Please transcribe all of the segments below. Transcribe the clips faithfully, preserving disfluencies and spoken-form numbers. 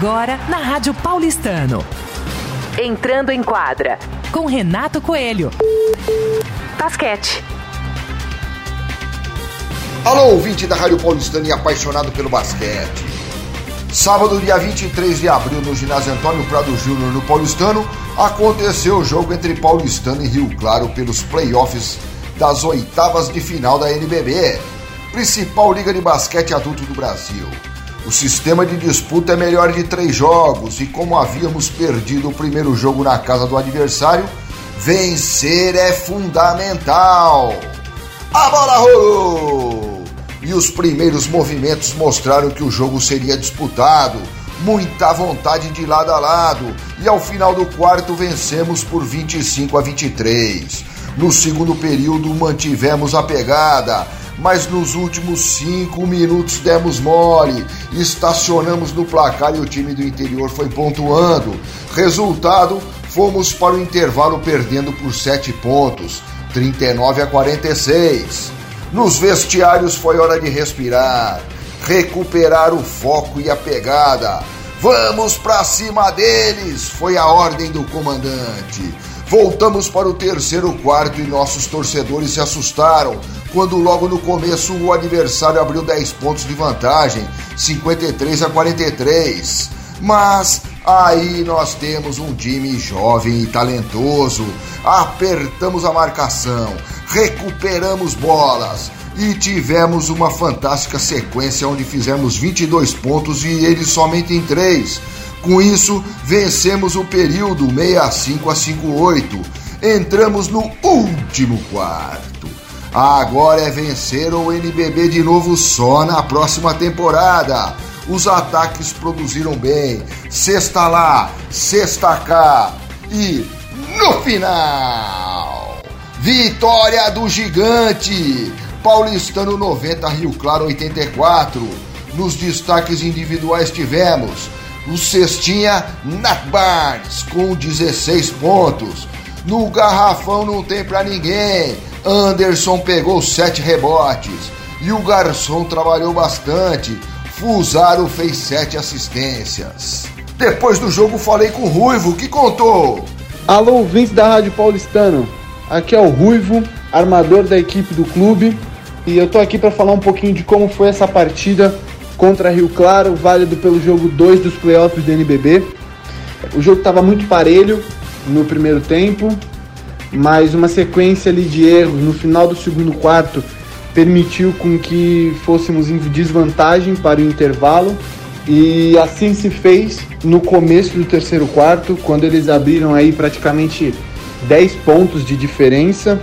Agora na Rádio Paulistano. Entrando em quadra com Renato Coelho. Basquete. Alô, ouvinte da Rádio Paulistano e apaixonado pelo basquete. Sábado, dia vinte e três de abril, no ginásio Antônio Prado Júnior, no Paulistano, aconteceu o jogo entre Paulistano e Rio Claro pelos playoffs das oitavas de final da N B B, principal liga de basquete adulto do Brasil. O sistema de disputa é melhor de três jogos e, como havíamos perdido o primeiro jogo na casa do adversário, vencer é fundamental. A bola rolou! E os primeiros movimentos mostraram que o jogo seria disputado, muita vontade de lado a lado, e ao final do quarto vencemos por vinte e cinco a vinte e três. No segundo período mantivemos a pegada, mas nos últimos cinco minutos demos mole, estacionamos no placar e o time do interior foi pontuando. Resultado, fomos para o intervalo perdendo por sete pontos, trinta e nove a quarenta e seis. Nos vestiários foi hora de respirar, recuperar o foco e a pegada. Vamos pra cima deles, foi a ordem do comandante. Voltamos para o terceiro quarto e nossos torcedores se assustaram quando logo no começo o adversário abriu dez pontos de vantagem, cinquenta e três a quarenta e três. Mas aí nós temos um time jovem e talentoso. Apertamos a marcação, recuperamos bolas e tivemos uma fantástica sequência onde fizemos vinte e dois pontos e eles somente em três. Com isso, vencemos o período sessenta e cinco a cinquenta e oito. Entramos no último quarto. Agora é vencer o N B B de novo só na próxima temporada. Os ataques produziram bem, cesta lá, cesta cá e no final, vitória do gigante, Paulistano noventa, Rio Claro oitenta e quatro. Nos destaques individuais tivemos o cestinha Nat Barnes com dezesseis pontos, no garrafão não tem pra ninguém, Anderson pegou sete rebotes e o garçom trabalhou bastante, Fusaro fez sete assistências. Depois do jogo falei com o Ruivo, que contou. Alô, ouvintes da Rádio Paulistano, aqui é o Ruivo, armador da equipe do clube, e eu tô aqui para falar um pouquinho de como foi essa partida contra Rio Claro, válido pelo jogo dois dos playoffs do N B B. O jogo estava muito parelho no primeiro tempo, mas uma sequência ali de erros no final do segundo quarto permitiu com que fôssemos em desvantagem para o intervalo, e assim se fez no começo do terceiro quarto, quando eles abriram aí praticamente dez pontos de diferença,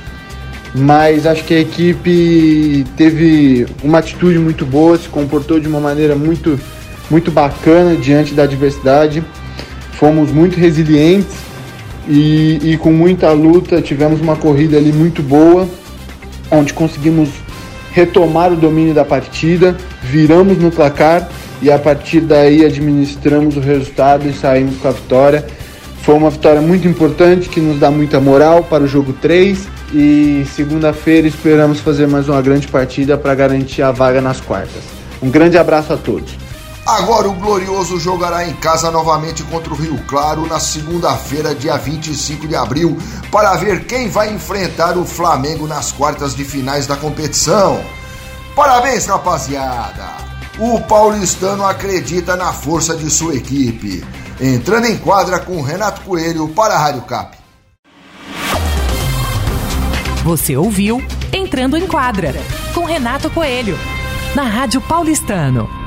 mas acho que a equipe teve uma atitude muito boa, se comportou de uma maneira muito, muito bacana diante da adversidade, fomos muito resilientes e, e com muita luta tivemos uma corrida ali muito boa, onde conseguimos retomar o domínio da partida, viramos no placar e a partir daí administramos o resultado e saímos com a vitória. Foi uma vitória muito importante que nos dá muita moral para o jogo três e segunda-feira esperamos fazer mais uma grande partida para garantir a vaga nas quartas. Um grande abraço a todos. Agora o Glorioso jogará em casa novamente contra o Rio Claro na segunda-feira, dia vinte e cinco de abril, para ver quem vai enfrentar o Flamengo nas quartas de finais da competição. Parabéns, rapaziada! O paulistano acredita na força de sua equipe. Entrando em quadra com Renato Coelho para a Rádio Cap. Você ouviu Entrando em Quadra com Renato Coelho na Rádio Paulistano.